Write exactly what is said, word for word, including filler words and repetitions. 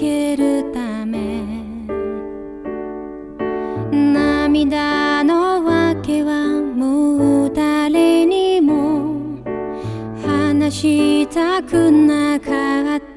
けるため、涙のわけはもう誰にも話したくなかった。